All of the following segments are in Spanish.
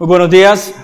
Muy buenos días.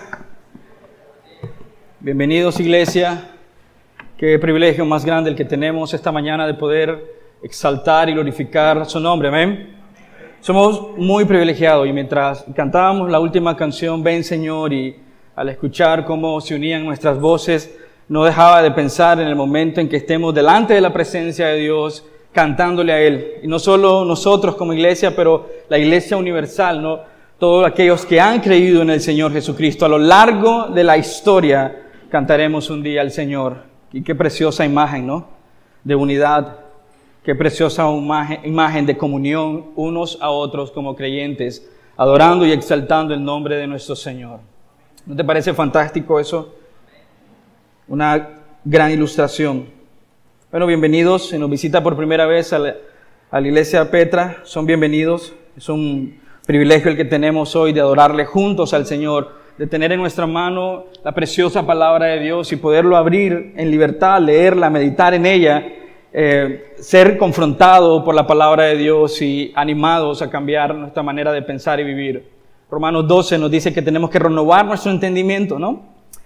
Bienvenidos, iglesia. Qué privilegio más grande el que tenemos esta mañana de poder exaltar y glorificar su nombre. Amén. Somos muy privilegiados y mientras cantábamos la última canción, Ven Señor, y al escuchar cómo se unían nuestras voces, no dejaba de pensar en el momento en que estemos delante de la presencia de Dios, cantándole a Él. Y no solo nosotros como iglesia, pero la iglesia universal, ¿no? Todos aquellos que han creído en el Señor Jesucristo. A lo largo de la historia cantaremos un día al Señor. Y qué preciosa imagen, ¿no? De unidad. Qué preciosa imagen de comunión unos a otros como creyentes, adorando y exaltando el nombre de nuestro Señor. ¿No te parece fantástico eso? Una gran ilustración. Bueno, bienvenidos. Si nos visita por primera vez a la iglesia Petra, son bienvenidos. Es un privilegio el que tenemos hoy de adorarle juntos al Señor, de tener en nuestra mano la preciosa palabra de Dios y poderlo abrir en libertad, leerla, meditar en ella, ser confrontado por la palabra de Dios y animados a cambiar nuestra manera de pensar y vivir. Romanos 12 nos dice que tenemos que renovar nuestro entendimiento, ¿no?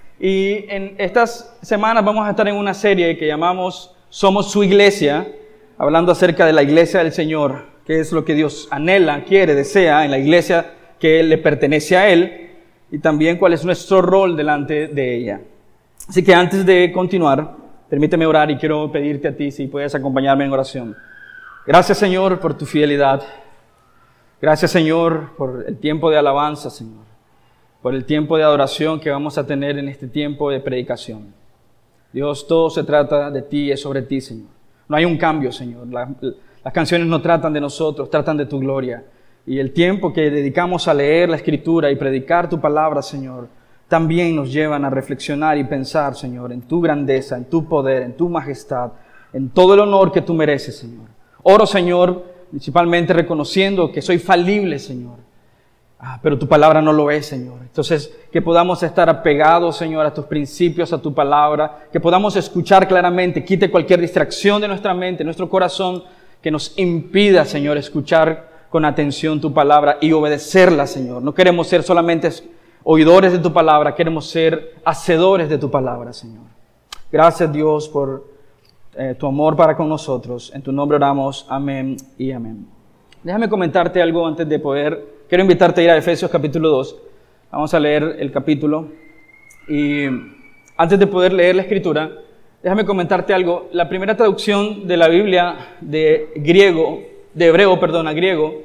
Y en estas semanas vamos a estar en una serie que llamamos Somos su Iglesia, hablando acerca de la iglesia del Señor, qué es lo que Dios anhela, quiere, desea en la iglesia que le pertenece a Él, y también cuál es nuestro rol delante de ella. Así que antes de continuar, permíteme orar y quiero pedirte a ti si puedes acompañarme en oración. Gracias, Señor, por tu fidelidad. Gracias, Señor, por el tiempo de alabanza, Señor, por el tiempo de adoración que vamos a tener en este tiempo de predicación. Dios, todo se trata de ti y es sobre ti, Señor. No hay un cambio, Señor. Las canciones no tratan de nosotros, tratan de tu gloria. Y el tiempo que dedicamos a leer la Escritura y predicar tu palabra, Señor, también nos llevan a reflexionar y pensar, Señor, en tu grandeza, en tu poder, en tu majestad, en todo el honor que tú mereces, Señor. Oro, Señor, principalmente reconociendo que soy falible, Señor. Pero tu palabra no lo es, Señor. Entonces, que podamos estar apegados, Señor, a tus principios, a tu palabra, que podamos escuchar claramente, quite cualquier distracción de nuestra mente, nuestro corazón, que nos impida, Señor, escuchar con atención tu palabra y obedecerla, Señor. No queremos ser solamente oidores de tu palabra, queremos ser hacedores de tu palabra, Señor. Gracias, Dios, por tu amor para con nosotros. En tu nombre oramos. Amén y amén. Déjame comentarte algo antes de quiero invitarte a ir a Efesios capítulo 2. Vamos a leer el capítulo. Y antes de poder leer la Escritura, déjame comentarte algo. La primera traducción de la Biblia de hebreo a griego,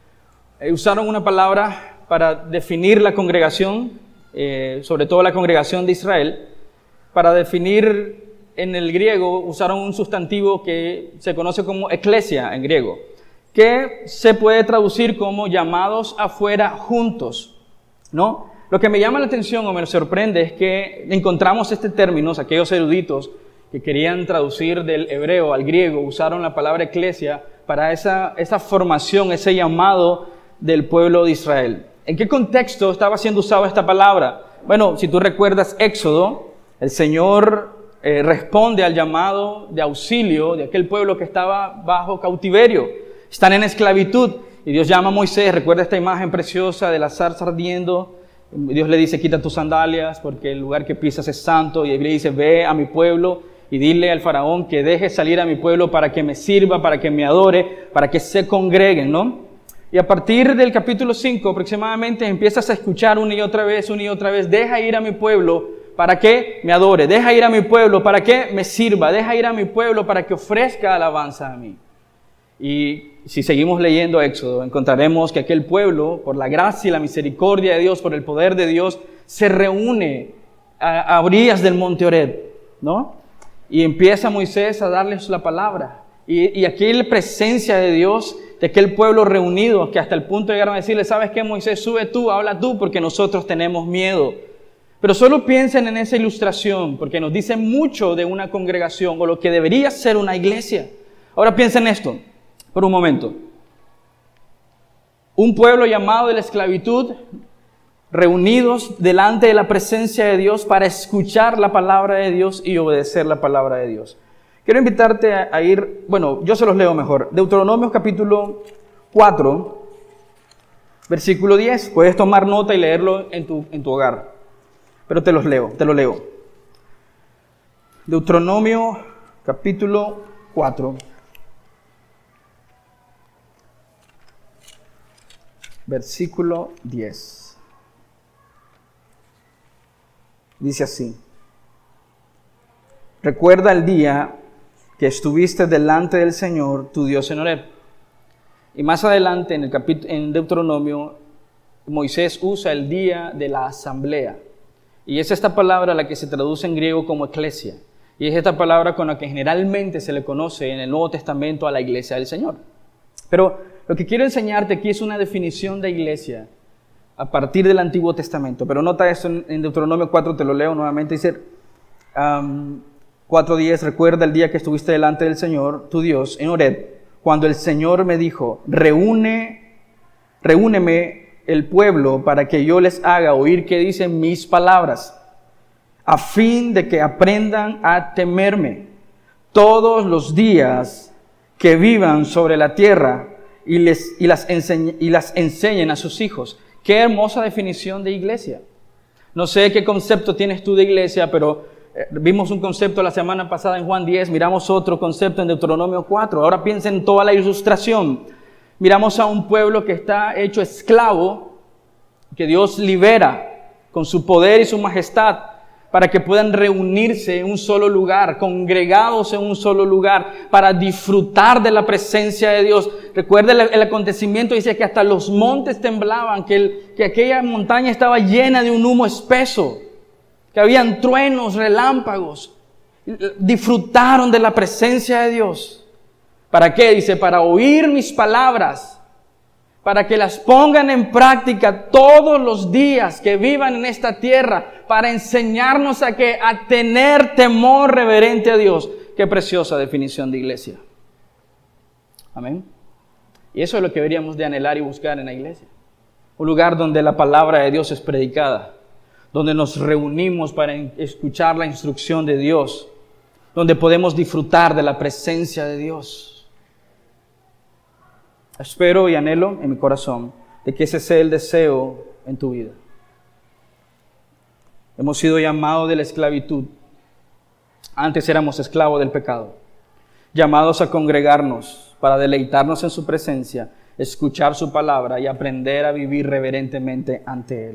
usaron una palabra para definir la congregación, sobre todo la congregación de Israel. Para definir en el griego usaron un sustantivo que se conoce como eclesia en griego, que se puede traducir como llamados afuera juntos, ¿no? Lo que me llama la atención o me sorprende es que encontramos este término, aquellos eruditos que querían traducir del hebreo al griego, usaron la palabra eclesia para esa formación, ese llamado del pueblo de Israel. ¿En qué contexto estaba siendo usada esta palabra? Bueno, si tú recuerdas Éxodo, el Señor responde al llamado de auxilio de aquel pueblo que estaba bajo cautiverio. Están en esclavitud y Dios llama a Moisés. Recuerda esta imagen preciosa de la zarza ardiendo. Dios le dice, quita tus sandalias porque el lugar que pisas es santo. Y él le dice, ve a mi pueblo y dile al faraón que deje salir a mi pueblo para que me sirva, para que me adore, para que se congreguen, ¿no? Y a partir del capítulo 5 aproximadamente empiezas a escuchar una y otra vez, deja ir a mi pueblo para que me adore, deja ir a mi pueblo para que me sirva, deja ir a mi pueblo para que ofrezca alabanza a mí. Y si seguimos leyendo Éxodo, encontraremos que aquel pueblo, por la gracia y la misericordia de Dios, por el poder de Dios, se reúne a orillas del monte Horeb, ¿no? Y empieza Moisés a darles la palabra. Y aquí la presencia de Dios, de aquel pueblo reunido, que hasta el punto llegaron a decirle, ¿sabes qué, Moisés? Sube tú, habla tú, porque nosotros tenemos miedo. Pero solo piensen en esa ilustración, porque nos dice mucho de una congregación, o lo que debería ser una iglesia. Ahora piensen esto, por un momento. Un pueblo llamado de la esclavitud, reunidos delante de la presencia de Dios para escuchar la palabra de Dios y obedecer la palabra de Dios. Quiero invitarte a ir, yo se los leo mejor. Deuteronomio capítulo 4, versículo 10. Puedes tomar nota y leerlo en tu hogar. Pero te lo leo. Deuteronomio capítulo 4. Versículo 10. Dice así: recuerda el día que estuviste delante del Señor, tu Dios, en Horeb. Y más adelante en Deuteronomio, Moisés usa el día de la asamblea. Y es esta palabra la que se traduce en griego como eclesia. Y es esta palabra con la que generalmente se le conoce en el Nuevo Testamento a la iglesia del Señor. Pero lo que quiero enseñarte aquí es una definición de iglesia a partir del Antiguo Testamento. Pero nota esto en Deuteronomio 4, te lo leo nuevamente. Dice 4:10, recuerda el día que estuviste delante del Señor, tu Dios, en Horeb, cuando el Señor me dijo, reúneme el pueblo para que yo les haga oír qué dicen mis palabras, a fin de que aprendan a temerme todos los días que vivan sobre la tierra y las enseñen a sus hijos. Qué hermosa definición de iglesia. No sé qué concepto tienes tú de iglesia, pero vimos un concepto la semana pasada en Juan 10, miramos otro concepto en Deuteronomio 4. Ahora piensen en toda la ilustración. Miramos a un pueblo que está hecho esclavo, que Dios libera con su poder y su majestad para que puedan reunirse en un solo lugar, congregados en un solo lugar, para disfrutar de la presencia de Dios. Recuerda el acontecimiento, dice que hasta los montes temblaban, que aquella montaña estaba llena de un humo espeso, que habían truenos, relámpagos. Disfrutaron de la presencia de Dios. ¿Para qué? Dice, para oír mis palabras, para que las pongan en práctica todos los días que vivan en esta tierra, para enseñarnos a tener temor reverente a Dios. Qué preciosa definición de iglesia. Amén. Y eso es lo que deberíamos de anhelar y buscar en la iglesia. Un lugar donde la palabra de Dios es predicada, donde nos reunimos para escuchar la instrucción de Dios, donde podemos disfrutar de la presencia de Dios. Espero y anhelo en mi corazón de que ese sea el deseo en tu vida. Hemos sido llamados de la esclavitud. Antes éramos esclavos del pecado. Llamados a congregarnos para deleitarnos en su presencia, escuchar su palabra y aprender a vivir reverentemente ante Él.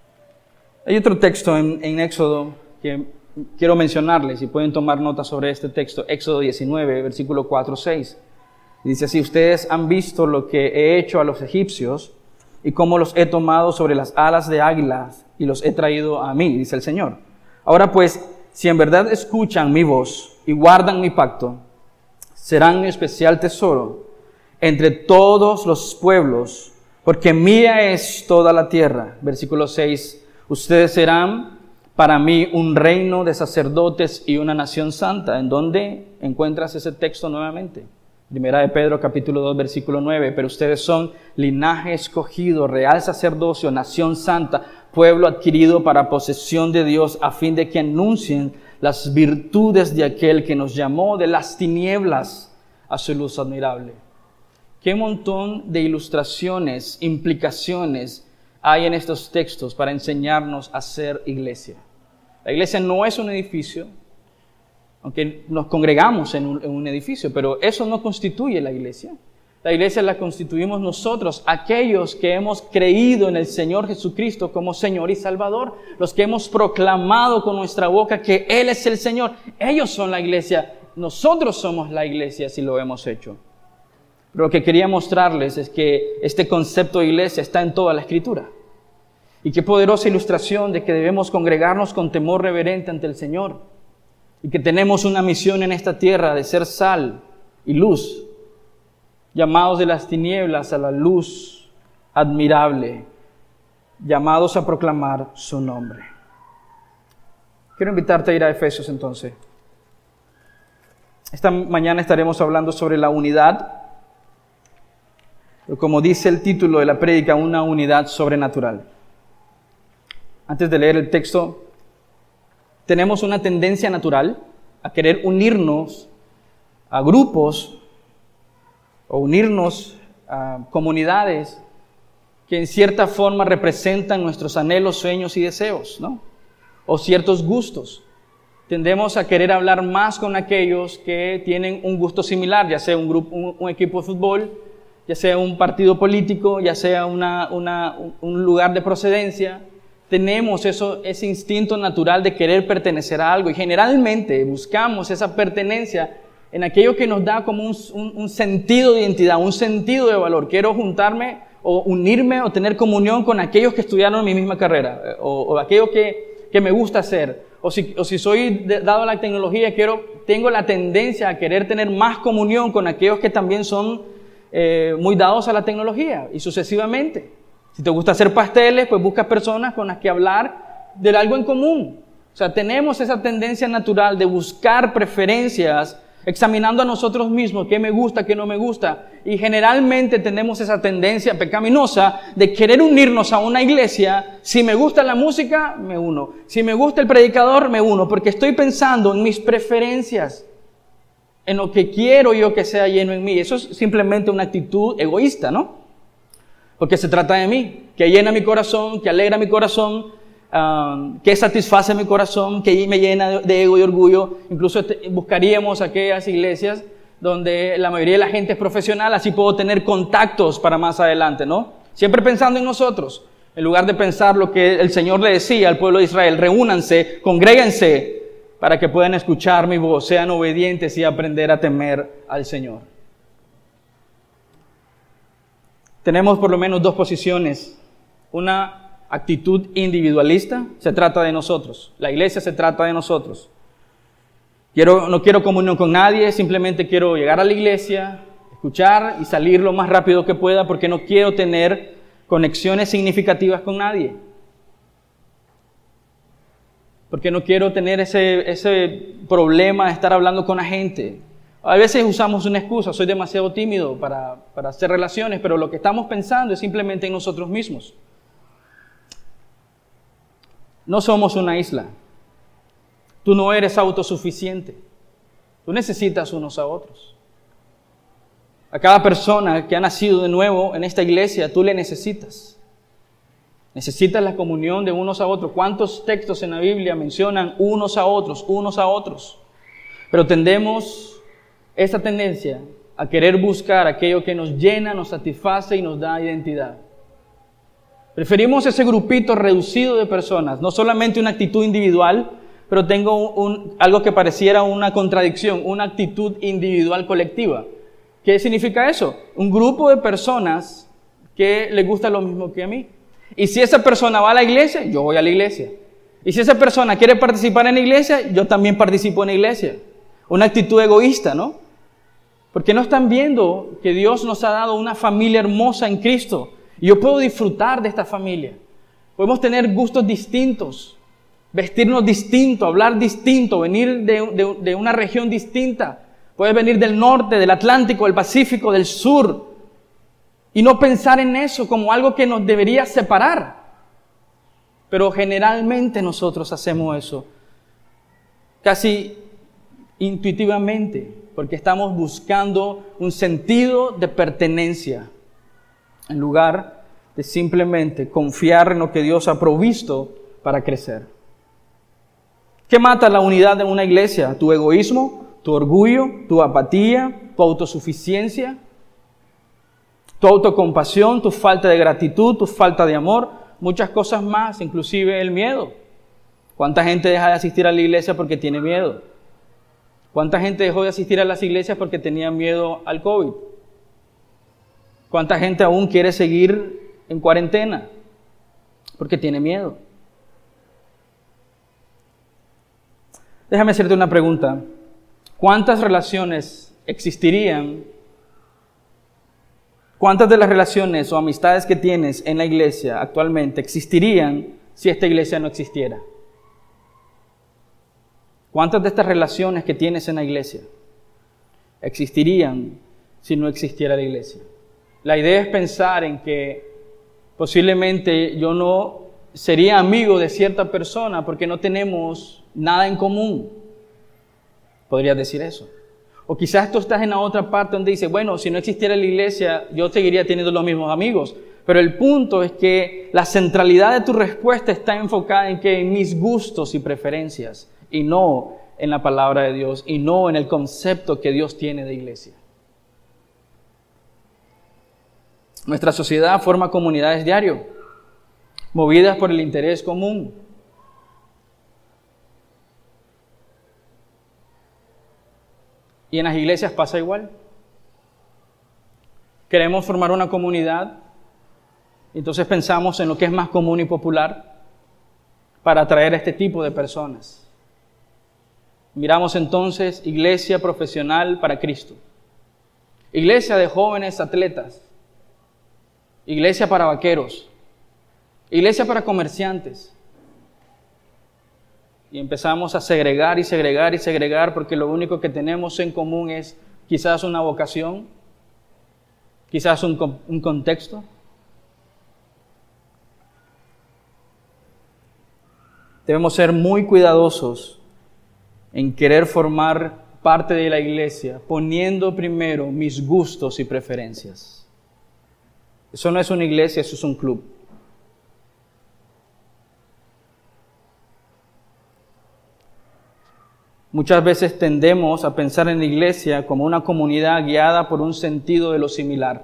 Hay otro texto en Éxodo que quiero mencionarles y pueden tomar nota sobre este texto. Éxodo 19, versículo 4-6. Dice así: ustedes han visto lo que he hecho a los egipcios y cómo los he tomado sobre las alas de águilas y los he traído a mí, dice el Señor. Ahora pues, si en verdad escuchan mi voz y guardan mi pacto, serán mi especial tesoro entre todos los pueblos, porque mía es toda la tierra. Versículo 6, ustedes serán para mí un reino de sacerdotes y una nación santa. ¿En dónde encuentras ese texto nuevamente? Primera de Pedro, capítulo 2, versículo 9. Pero ustedes son linaje escogido, real sacerdocio, nación santa, pueblo adquirido para posesión de Dios, a fin de que anuncien las virtudes de aquel que nos llamó de las tinieblas a su luz admirable. Qué montón de ilustraciones, implicaciones hay en estos textos para enseñarnos a ser iglesia. La iglesia no es un edificio, aunque nos congregamos en un edificio, pero eso no constituye la iglesia. La iglesia la constituimos nosotros, aquellos que hemos creído en el Señor Jesucristo como Señor y Salvador, los que hemos proclamado con nuestra boca que Él es el Señor. Ellos son la iglesia, nosotros somos la iglesia si lo hemos hecho. Pero lo que quería mostrarles es que este concepto de iglesia está en toda la Escritura. Y qué poderosa ilustración de que debemos congregarnos con temor reverente ante el Señor. Y que tenemos una misión en esta tierra de ser sal y luz, llamados de las tinieblas a la luz admirable, llamados a proclamar su nombre. Quiero invitarte a ir a Efesios entonces. Esta mañana estaremos hablando sobre la unidad, pero como dice el título de la prédica, una unidad sobrenatural. Antes de leer el texto, tenemos una tendencia natural a querer unirnos a grupos o unirnos a comunidades que en cierta forma representan nuestros anhelos, sueños y deseos, ¿no? O ciertos gustos. Tendemos a querer hablar más con aquellos que tienen un gusto similar, ya sea un equipo de fútbol, ya sea un partido político, ya sea un lugar de procedencia. Tenemos ese instinto natural de querer pertenecer a algo y generalmente buscamos esa pertenencia en aquello que nos da como un sentido de identidad, un sentido de valor. Quiero juntarme o unirme o tener comunión con aquellos que estudiaron mi misma carrera o aquello que me gusta hacer. O si soy dado a la tecnología, tengo la tendencia a querer tener más comunión con aquellos que también son muy dados a la tecnología y sucesivamente. Si te gusta hacer pasteles, pues buscas personas con las que hablar de algo en común. O sea, tenemos esa tendencia natural de buscar preferencias, examinando a nosotros mismos qué me gusta, qué no me gusta. Y generalmente tenemos esa tendencia pecaminosa de querer unirnos a una iglesia. Si me gusta la música, me uno. Si me gusta el predicador, me uno. Porque estoy pensando en mis preferencias, en lo que quiero yo que sea lleno en mí. Eso es simplemente una actitud egoísta, ¿no? Porque se trata de mí, que llena mi corazón, que alegra mi corazón, que satisface mi corazón, que me llena de ego y orgullo. Incluso buscaríamos aquellas iglesias donde la mayoría de la gente es profesional, así puedo tener contactos para más adelante, ¿no? Siempre pensando en nosotros, en lugar de pensar lo que el Señor le decía al pueblo de Israel: reúnanse, congréguense, para que puedan escuchar mi voz, sean obedientes y aprender a temer al Señor. Tenemos por lo menos dos posiciones. Una actitud individualista, se trata de nosotros. La iglesia se trata de nosotros. No quiero comunión con nadie, simplemente quiero llegar a la iglesia, escuchar y salir lo más rápido que pueda porque no quiero tener conexiones significativas con nadie. Porque no quiero tener ese problema de estar hablando con la gente. A veces usamos una excusa: soy demasiado tímido para hacer relaciones, pero lo que estamos pensando es simplemente en nosotros mismos. No somos una isla. Tú no eres autosuficiente. Tú necesitas unos a otros. A cada persona que ha nacido de nuevo en esta iglesia, tú le necesitas. Necesitas la comunión de unos a otros. ¿Cuántos textos en la Biblia mencionan unos a otros, unos a otros? Pero tendemos esta tendencia a querer buscar aquello que nos llena, nos satisface y nos da identidad. Preferimos ese grupito reducido de personas, no solamente una actitud individual, pero tengo algo que pareciera una contradicción, una actitud individual colectiva. ¿Qué significa eso? Un grupo de personas que les gusta lo mismo que a mí. Y si esa persona va a la iglesia, yo voy a la iglesia. Y si esa persona quiere participar en la iglesia, yo también participo en la iglesia. Una actitud egoísta, ¿no? Porque no están viendo que Dios nos ha dado una familia hermosa en Cristo. Y yo puedo disfrutar de esta familia. Podemos tener gustos distintos, vestirnos distinto, hablar distinto, venir de una región distinta. Puedes venir del norte, del Atlántico, del Pacífico, del sur. Y no pensar en eso como algo que nos debería separar. Pero generalmente nosotros hacemos eso casi intuitivamente, porque estamos buscando un sentido de pertenencia, en lugar de simplemente confiar en lo que Dios ha provisto para crecer. ¿Qué mata la unidad de una iglesia? ¿Tu egoísmo? ¿Tu orgullo? ¿Tu apatía? ¿Tu autosuficiencia? ¿Tu autocompasión? ¿Tu falta de gratitud? ¿Tu falta de amor? Muchas cosas más, inclusive el miedo. ¿Cuánta gente deja de asistir a la iglesia porque tiene miedo? ¿Cuánta gente dejó de asistir a las iglesias porque tenía miedo al COVID? ¿Cuánta gente aún quiere seguir en cuarentena porque tiene miedo? Déjame hacerte una pregunta. ¿Cuántas relaciones existirían? ¿Cuántas de las relaciones o amistades que tienes en la iglesia actualmente existirían si esta iglesia no existiera? ¿Cuántas de estas relaciones que tienes en la iglesia existirían si no existiera la iglesia? La idea es pensar en que posiblemente yo no sería amigo de cierta persona porque no tenemos nada en común. Podrías decir eso. O quizás tú estás en la otra parte donde dices, bueno, si no existiera la iglesia, yo seguiría teniendo los mismos amigos. Pero el punto es que la centralidad de tu respuesta está enfocada en mis gustos y preferencias, y no en la palabra de Dios, y no en el concepto que Dios tiene de iglesia. Nuestra sociedad forma comunidades diario, movidas por el interés común. Y en las iglesias pasa igual. Queremos formar una comunidad, entonces pensamos en lo que es más común y popular para atraer a este tipo de personas. Miramos entonces iglesia profesional para Cristo, iglesia de jóvenes atletas, iglesia para vaqueros, iglesia para comerciantes. Y empezamos a segregar y segregar y segregar porque lo único que tenemos en común es quizás una vocación, quizás un contexto. Debemos ser muy cuidadosos en querer formar parte de la iglesia, poniendo primero mis gustos y preferencias. Eso no es una iglesia, eso es un club. Muchas veces tendemos a pensar en la iglesia como una comunidad guiada por un sentido de lo similar.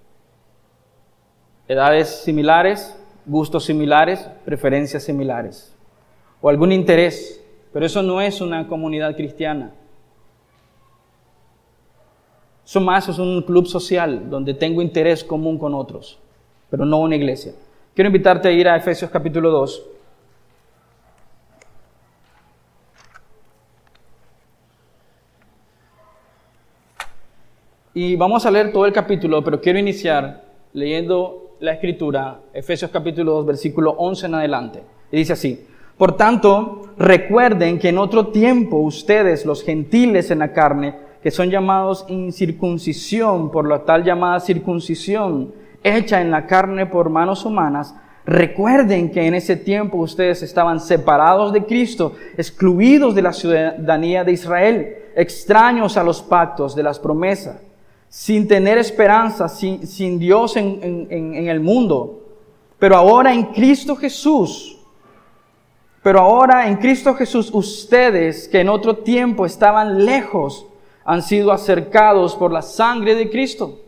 Edades similares, gustos similares, preferencias similares. O algún interés, pero eso no es una comunidad cristiana. Eso más es un club social donde tengo interés común con otros, pero no una iglesia. Quiero invitarte a ir a Efesios capítulo 2. Y vamos a leer todo el capítulo, pero quiero iniciar leyendo la escritura, Efesios capítulo 2, versículo 11 en adelante. Y dice así: por tanto, recuerden que en otro tiempo ustedes, los gentiles en la carne, que son llamados incircuncisión por la tal llamada circuncisión, hecha en la carne por manos humanas, recuerden que en ese tiempo ustedes estaban separados de Cristo, excluidos de la ciudadanía de Israel, extraños a los pactos de las promesas, sin tener esperanza, sin Dios en el mundo. Pero ahora en Cristo Jesús, ustedes que en otro tiempo estaban lejos, han sido acercados por la sangre de Cristo.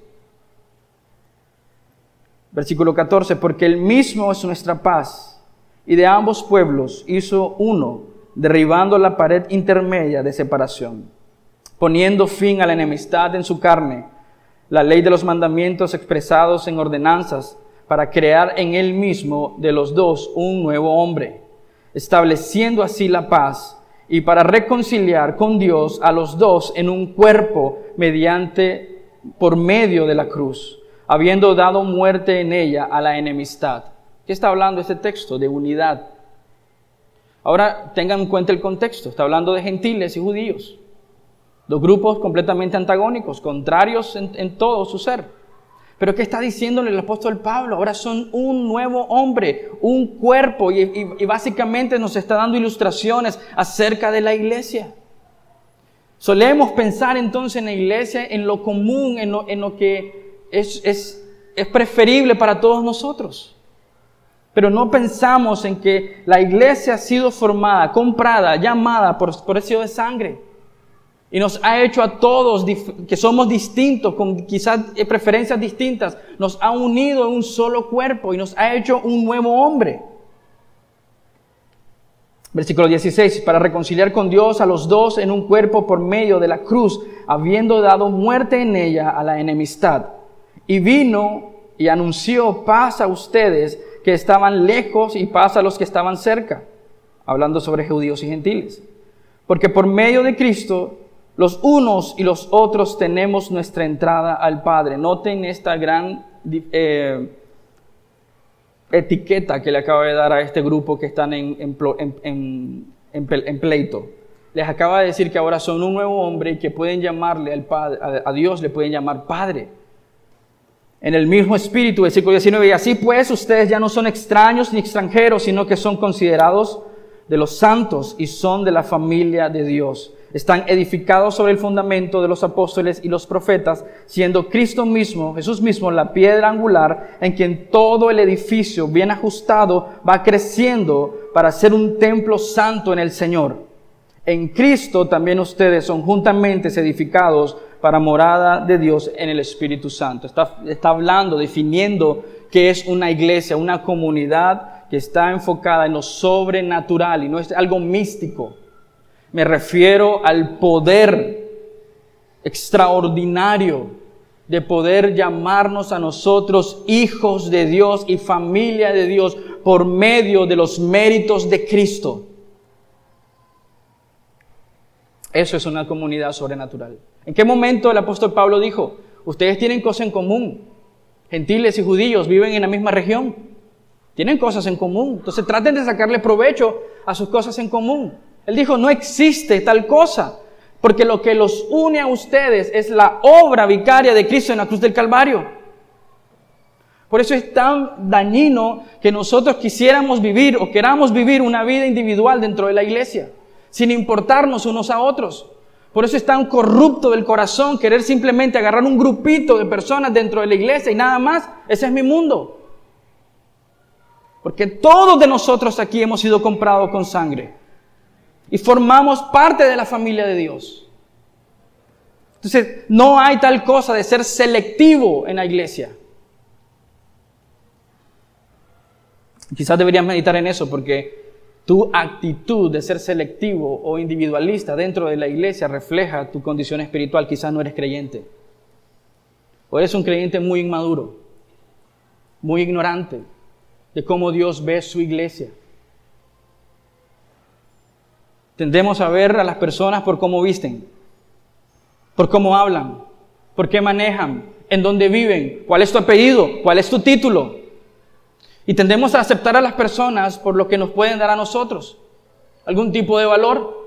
Versículo 14, porque Él mismo es nuestra paz, y de ambos pueblos hizo uno, derribando la pared intermedia de separación, poniendo fin a la enemistad en su carne, la ley de los mandamientos expresados en ordenanzas, para crear en Él mismo de los dos un nuevo hombre, estableciendo así la paz, y para reconciliar con Dios a los dos en un cuerpo por medio de la cruz, habiendo dado muerte en ella a la enemistad. ¿Qué está hablando este texto? De unidad. Ahora tengan en cuenta el contexto. Está hablando de gentiles y judíos. Dos grupos completamente antagónicos, contrarios en todo su ser. Pero ¿qué está diciéndole el apóstol Pablo? Ahora son un nuevo hombre, un cuerpo, y básicamente nos está dando ilustraciones acerca de la iglesia. Solemos pensar entonces en la iglesia, en lo común, en lo que es preferible para todos nosotros. Pero no pensamos en que la iglesia ha sido formada, comprada, llamada por precio de sangre. Y nos ha hecho a todos que somos distintos, con quizás preferencias distintas, nos ha unido en un solo cuerpo y nos ha hecho un nuevo hombre. Versículo 16, para reconciliar con Dios a los dos en un cuerpo por medio de la cruz, habiendo dado muerte en ella a la enemistad. Y vino y anunció paz a ustedes que estaban lejos y paz a los que estaban cerca. Hablando sobre judíos y gentiles. Porque por medio de Cristo, los unos y los otros tenemos nuestra entrada al Padre. Noten esta gran etiqueta que le acaba de dar a este grupo que están en pleito. Les acaba de decir que ahora son un nuevo hombre y que pueden llamarle al Padre, a Dios le pueden llamar Padre. En el mismo espíritu, versículo 19, y así pues ustedes ya no son extraños ni extranjeros, sino que son considerados de los santos y son de la familia de Dios. están edificados sobre el fundamento de los apóstoles y los profetas, siendo Cristo mismo, Jesús mismo, la piedra angular, en quien todo el edificio bien ajustado va creciendo para ser un templo santo en el Señor. En Cristo también ustedes son juntamente edificados para morada de Dios en el Espíritu Santo. Está hablando, definiendo qué es una iglesia, una comunidad que está enfocada en lo sobrenatural y no es algo místico. Me refiero al poder extraordinario de poder llamarnos a nosotros hijos de Dios y familia de Dios por medio de los méritos de Cristo. Eso es una comunidad sobrenatural. ¿En qué momento el apóstol Pablo dijo, ustedes tienen cosas en común? Gentiles y judíos viven en la misma región. Tienen cosas en común. Entonces traten de sacarle provecho a sus cosas en común. Él dijo, no existe tal cosa, porque lo que los une a ustedes es la obra vicaria de Cristo en la cruz del Calvario. Por eso es tan dañino que nosotros quisiéramos vivir o queramos vivir una vida individual dentro de la iglesia, sin importarnos unos a otros. Por eso es tan corrupto del corazón querer simplemente agarrar un grupito de personas dentro de la iglesia y nada más. Ese es mi mundo. Porque todos de nosotros aquí hemos sido comprados con sangre y formamos parte de la familia de Dios. Entonces, no hay tal cosa de ser selectivo en la iglesia. Quizás deberías meditar en eso porque tu actitud de ser selectivo o individualista dentro de la iglesia refleja tu condición espiritual. Quizás no eres creyente. O eres un creyente muy inmaduro, muy ignorante de cómo Dios ve su iglesia. Tendemos a ver a las personas por cómo visten, por cómo hablan, por qué manejan, en dónde viven, cuál es tu apellido, cuál es tu título. Y tendemos a aceptar a las personas por lo que nos pueden dar a nosotros. Algún tipo de valor,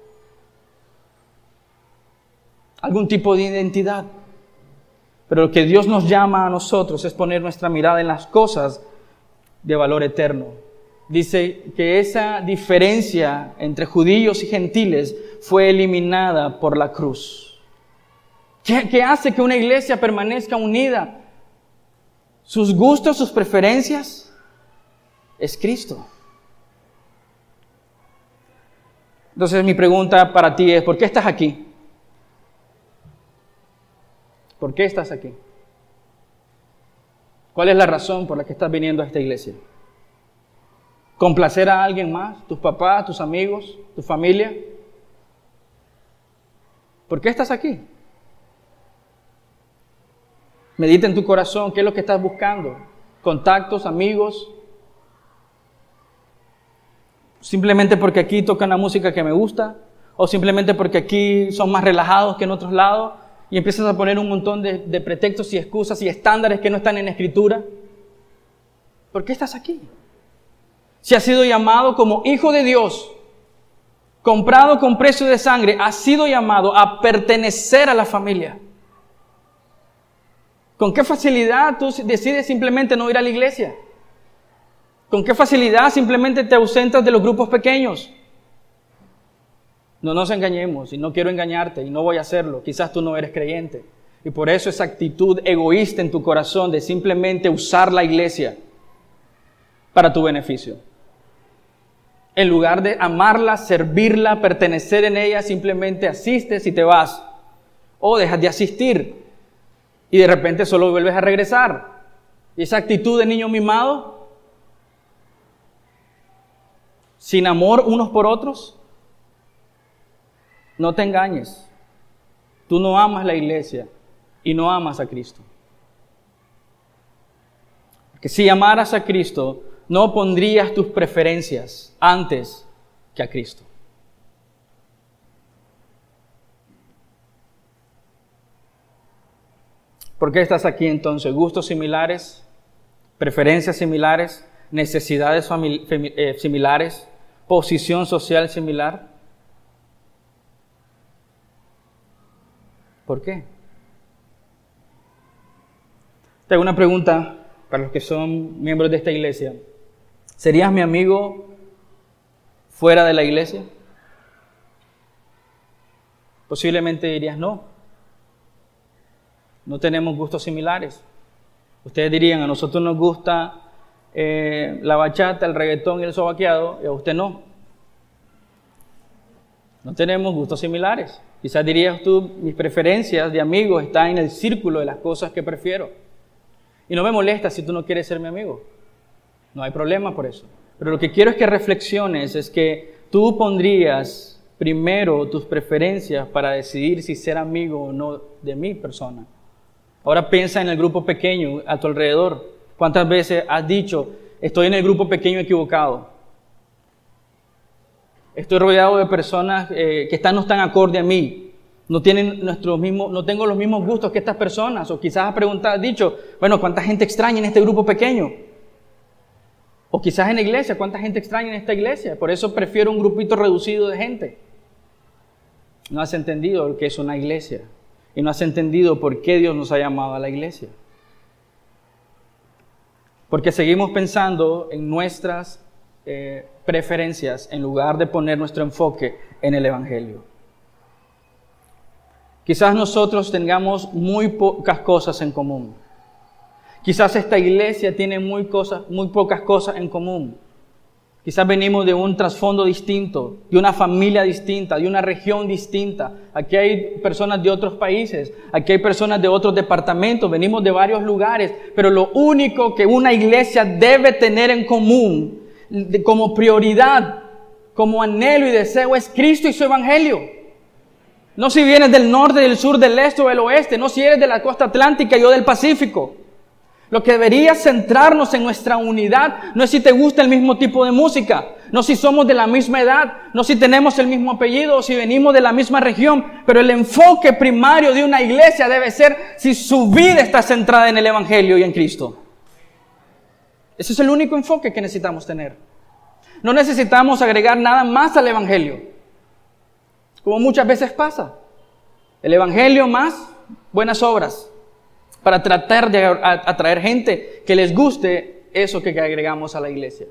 algún tipo de identidad. Pero lo que Dios nos llama a nosotros es poner nuestra mirada en las cosas de valor eterno. Dice que esa diferencia entre judíos y gentiles fue eliminada por la cruz. ¿Qué hace que una iglesia permanezca unida? ¿Sus gustos, sus preferencias? Es Cristo. Entonces mi pregunta para ti es, ¿por qué estás aquí? ¿Por qué estás aquí? ¿Cuál es la razón por la que estás viniendo a esta iglesia? ¿Complacer a alguien más? ¿Tus papás, tus amigos, tu familia? ¿Por qué estás aquí? Medita en tu corazón, ¿qué es lo que estás buscando? ¿Contactos, amigos? ¿Simplemente porque aquí tocan la música que me gusta? ¿O simplemente porque aquí son más relajados que en otros lados? Y empiezas a poner un montón de pretextos y excusas y estándares que no están en la Escritura. ¿Por qué estás aquí? Si has sido llamado como hijo de Dios, comprado con precio de sangre, has sido llamado a pertenecer a la familia. ¿Con qué facilidad tú decides simplemente no ir a la iglesia? ¿Con qué facilidad simplemente te ausentas de los grupos pequeños? No nos engañemos, y no quiero engañarte, y no voy a hacerlo. Quizás tú no eres creyente. Y por eso esa actitud egoísta en tu corazón de simplemente usar la iglesia para tu beneficio. En lugar de amarla, servirla, pertenecer en ella, simplemente asistes y te vas. O dejas de asistir y de repente solo vuelves a regresar. Y esa actitud de niño mimado, sin amor unos por otros, no te engañes. Tú no amas la iglesia y no amas a Cristo. Porque si amaras a Cristo, no pondrías tus preferencias antes que a Cristo. ¿Por qué estás aquí entonces? ¿Gustos similares? ¿Preferencias similares? ¿Necesidades similares? ¿Posición social similar? ¿Por qué? Te hago una pregunta para los que son miembros de esta iglesia. ¿Serías mi amigo fuera de la iglesia? Posiblemente dirías, no tenemos gustos similares. Ustedes dirían, a nosotros nos gusta la bachata, el reggaetón y el sobaqueado, y a usted no. No tenemos gustos similares. Quizás dirías tú, mis preferencias de amigos están en el círculo de las cosas que prefiero. Y no me molesta si tú no quieres ser mi amigo. No hay problema por eso. Pero lo que quiero es que reflexiones, es que tú pondrías primero tus preferencias para decidir si ser amigo o no de mi persona. Ahora piensa en el grupo pequeño a tu alrededor. ¿Cuántas veces has dicho, estoy en el grupo pequeño equivocado? Estoy rodeado de personas que no están acorde a mí. No tengo los mismos gustos que estas personas. O quizás has dicho, bueno, ¿cuánta gente extraña en este grupo pequeño? O quizás en la iglesia, ¿cuánta gente extraña en esta iglesia? Por eso prefiero un grupito reducido de gente. No has entendido lo que es una iglesia. Y no has entendido por qué Dios nos ha llamado a la iglesia. Porque seguimos pensando en nuestras preferencias en lugar de poner nuestro enfoque en el Evangelio. Quizás nosotros tengamos muy pocas cosas en común. Quizás esta iglesia tiene muy pocas cosas en común. Quizás venimos de un trasfondo distinto, de una familia distinta, de una región distinta. Aquí hay personas de otros países, aquí hay personas de otros departamentos, venimos de varios lugares, pero lo único que una iglesia debe tener en común, como prioridad, como anhelo y deseo, es Cristo y su Evangelio. No si vienes del norte, del sur, del este o del oeste, no si eres de la costa atlántica y yo del Pacífico. Lo que debería centrarnos en nuestra unidad no es si te gusta el mismo tipo de música, no si somos de la misma edad, no si tenemos el mismo apellido o si venimos de la misma región, pero el enfoque primario de una iglesia debe ser si su vida está centrada en el Evangelio y en Cristo. Ese es el único enfoque que necesitamos tener. No necesitamos agregar nada más al Evangelio, como muchas veces pasa. El Evangelio más buenas obras, para tratar de atraer gente que les guste eso que agregamos a la iglesia.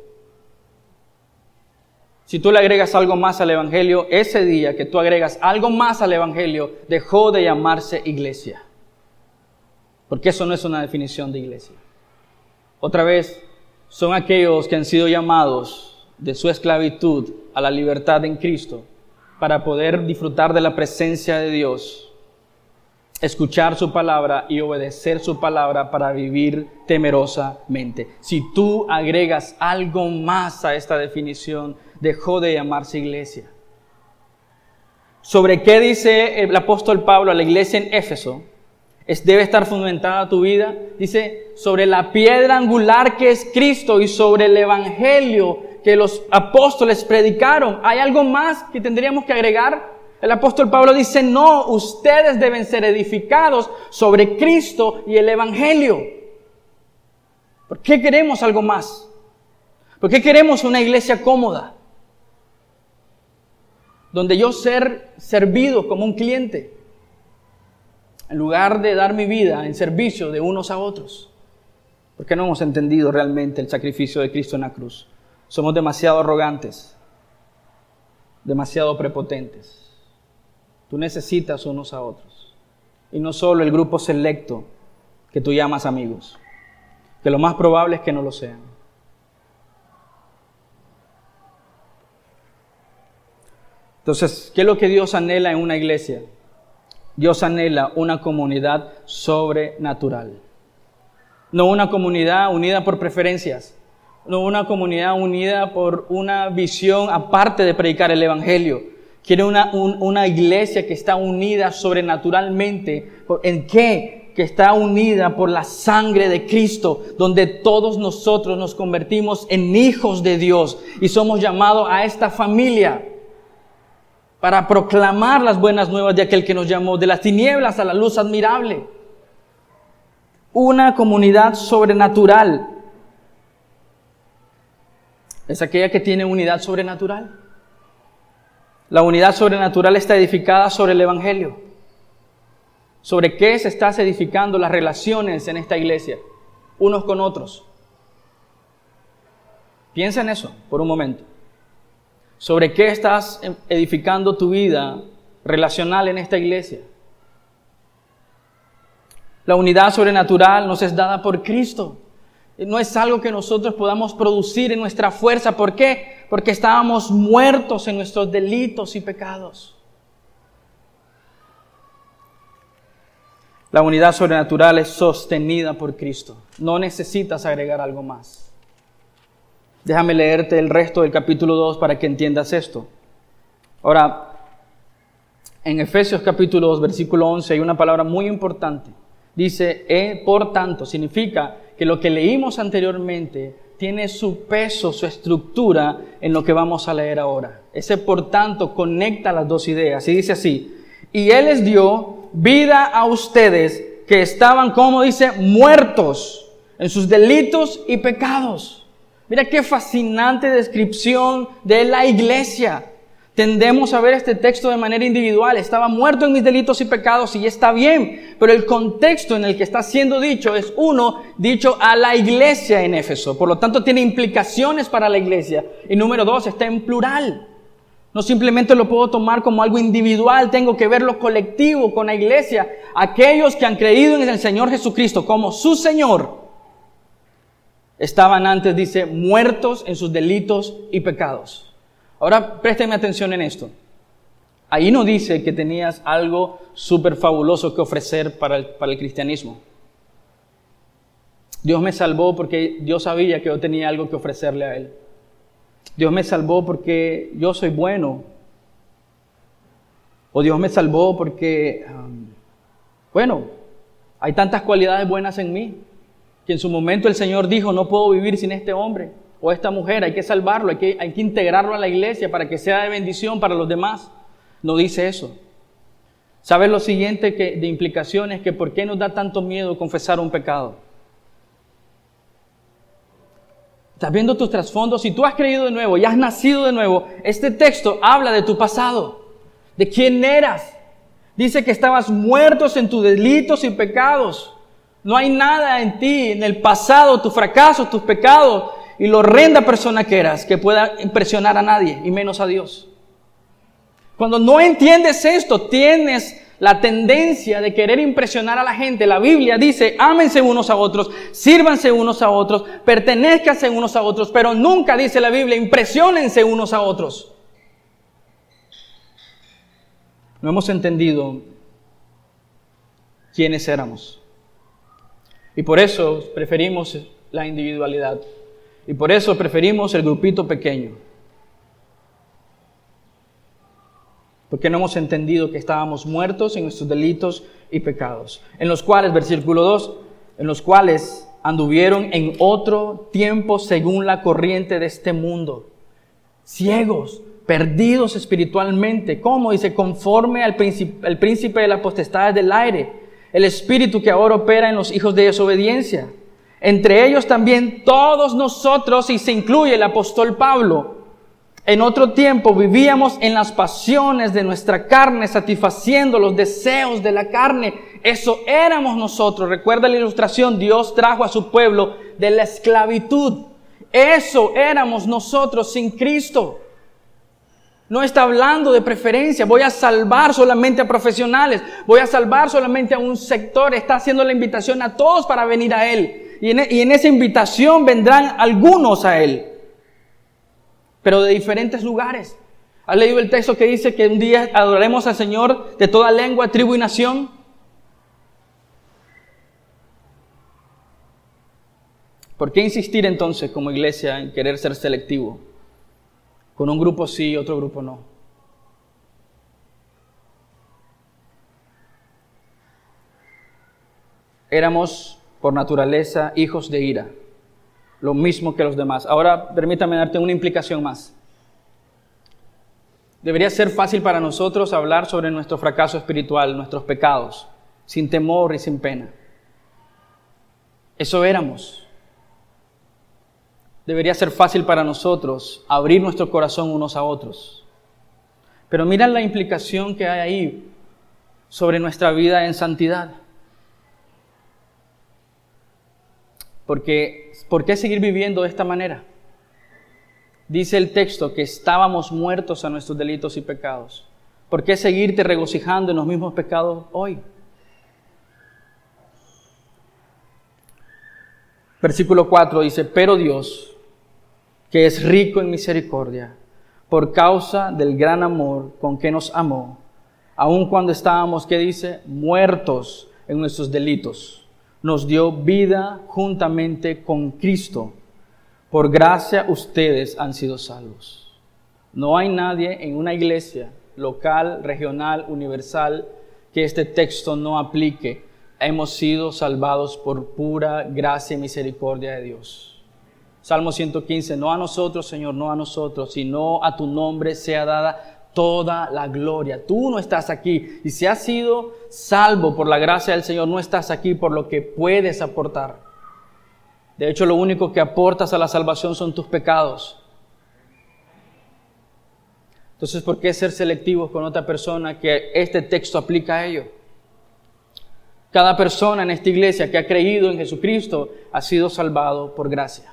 Si tú le agregas algo más al Evangelio, ese día que tú agregas algo más al Evangelio, dejó de llamarse iglesia. Porque eso no es una definición de iglesia. Otra vez, son aquellos que han sido llamados de su esclavitud a la libertad en Cristo para poder disfrutar de la presencia de Dios, escuchar su palabra y obedecer su palabra para vivir temerosamente. Si tú agregas algo más a esta definición, dejó de llamarse iglesia. ¿Sobre qué dice el apóstol Pablo a la iglesia en Éfeso? Debe estar fundamentada tu vida. Dice, sobre la piedra angular que es Cristo y sobre el Evangelio que los apóstoles predicaron. ¿Hay algo más que tendríamos que agregar? El apóstol Pablo dice, no, ustedes deben ser edificados sobre Cristo y el Evangelio. ¿Por qué queremos algo más? ¿Por qué queremos una iglesia cómoda? Donde yo ser servido como un cliente, en lugar de dar mi vida en servicio de unos a otros. ¿Por qué no hemos entendido realmente el sacrificio de Cristo en la cruz? Somos demasiado arrogantes, demasiado prepotentes. Tú necesitas unos a otros. Y no solo el grupo selecto que tú llamas amigos, que lo más probable es que no lo sean. Entonces, ¿qué es lo que Dios anhela en una iglesia? Dios anhela una comunidad sobrenatural. No una comunidad unida por preferencias. No una comunidad unida por una visión aparte de predicar el Evangelio. Quiere una iglesia que está unida sobrenaturalmente. ¿En qué? Que está unida por la sangre de Cristo, donde todos nosotros nos convertimos en hijos de Dios y somos llamados a esta familia para proclamar las buenas nuevas de aquel que nos llamó de las tinieblas a la luz admirable. Una comunidad sobrenatural es aquella que tiene unidad sobrenatural. La unidad sobrenatural está edificada sobre el Evangelio. ¿Sobre qué se están edificando las relaciones en esta iglesia? Unos con otros. Piensa en eso por un momento. ¿Sobre qué estás edificando tu vida relacional en esta iglesia. La unidad sobrenatural nos es dada por Cristo. No es algo que nosotros podamos producir en nuestra fuerza. ¿Por qué? Porque estábamos muertos en nuestros delitos y pecados. La unidad sobrenatural es sostenida por Cristo. No necesitas agregar algo más. Déjame leerte el resto del capítulo 2 para que entiendas esto. Ahora, en Efesios capítulo 2, versículo 11, hay una palabra muy importante. Dice, por tanto, significa que lo que leímos anteriormente tiene su peso, su estructura en lo que vamos a leer ahora. Ese por tanto conecta las dos ideas y dice así, y Él les dio vida a ustedes que estaban, como dice, muertos en sus delitos y pecados. Mira qué fascinante descripción de la iglesia. Tendemos a ver este texto de manera individual. Estaba muerto en mis delitos y pecados y está bien. Pero el contexto en el que está siendo dicho es dicho a la iglesia en Éfeso. Por lo tanto, tiene implicaciones para la iglesia. Y número 2, está en plural. No simplemente lo puedo tomar como algo individual. Tengo que verlo colectivo con la iglesia. Aquellos que han creído en el Señor Jesucristo como su Señor estaban antes, dice, muertos en sus delitos y pecados. Ahora, présteme atención en esto. Ahí no dice que tenías algo súper fabuloso que ofrecer para el cristianismo. Dios me salvó porque Dios sabía que yo tenía algo que ofrecerle a Él. Dios me salvó porque yo soy bueno. O Dios me salvó porque, hay tantas cualidades buenas en mí, que en su momento el Señor dijo, no puedo vivir sin este hombre o esta mujer, hay que salvarlo, hay que integrarlo a la iglesia para que sea de bendición para los demás. No dice eso. ¿Sabes lo siguiente de implicaciones? Que ¿por qué nos da tanto miedo confesar un pecado? ¿Estás viendo tus trasfondos? Si tú has creído de nuevo y has nacido de nuevo, este texto habla de tu pasado, de quién eras. Dice que estabas muertos en tus delitos y pecados. No hay nada en ti, en el pasado, tus fracasos, tus pecados y la horrenda persona que eras, que pueda impresionar a nadie, y menos a Dios. Cuando no entiendes esto, tienes la tendencia de querer impresionar a la gente. La Biblia dice, ámense unos a otros, sírvanse unos a otros, pertenezcanse unos a otros, pero nunca dice la Biblia, impresionense unos a otros. No hemos entendido quiénes éramos. Y por eso preferimos la individualidad. Y por eso preferimos el grupito pequeño. Porque no hemos entendido que estábamos muertos en nuestros delitos y pecados. En los cuales, versículo 2, en los cuales anduvieron en otro tiempo según la corriente de este mundo. Ciegos, perdidos espiritualmente. ¿Cómo? Dice, conforme al príncipe de la potestad del aire. El espíritu que ahora opera en los hijos de desobediencia. Entre ellos también todos nosotros, y se incluye el apóstol Pablo, en otro tiempo vivíamos en las pasiones de nuestra carne, satisfaciendo los deseos de la carne. Eso éramos nosotros. Recuerda la ilustración, Dios trajo a su pueblo de la esclavitud. Eso éramos nosotros sin Cristo. No está hablando de preferencia, voy a salvar solamente a profesionales, voy a salvar solamente a un sector. Está haciendo la invitación a todos para venir a Él. Y en esa invitación vendrán algunos a Él, pero de diferentes lugares. ¿Has leído el texto que dice que un día adoraremos al Señor de toda lengua, tribu y nación? ¿Por qué insistir entonces como iglesia en querer ser selectivo? Con un grupo sí y otro grupo no. Éramos por naturaleza hijos de ira, lo mismo que los demás. Ahora permítame darte una implicación más. Debería ser fácil para nosotros hablar sobre nuestro fracaso espiritual, nuestros pecados, sin temor y sin pena. Eso éramos. Debería ser fácil para nosotros abrir nuestro corazón unos a otros. Pero mira la implicación que hay ahí sobre nuestra vida en santidad. Porque, ¿por qué seguir viviendo de esta manera? Dice el texto que estábamos muertos a nuestros delitos y pecados. ¿Por qué seguirte regocijando en los mismos pecados hoy? Versículo 4 dice, pero Dios, que es rico en misericordia, por causa del gran amor con que nos amó, aun cuando estábamos, ¿qué dice? Muertos en nuestros delitos, nos dio vida juntamente con Cristo. Por gracia ustedes han sido salvos. No hay nadie en una iglesia local, regional, universal, que este texto no aplique. Hemos sido salvados por pura gracia y misericordia de Dios. Salmo 115, no a nosotros, Señor, no a nosotros, sino a tu nombre sea dada toda la gloria. Tú no estás aquí, y si has sido salvo por la gracia del Señor, no estás aquí por lo que puedes aportar. De hecho, lo único que aportas a la salvación son tus pecados. Entonces, ¿por qué ser selectivos con otra persona que este texto aplica a ello? Cada persona en esta iglesia que ha creído en Jesucristo ha sido salvado por gracia.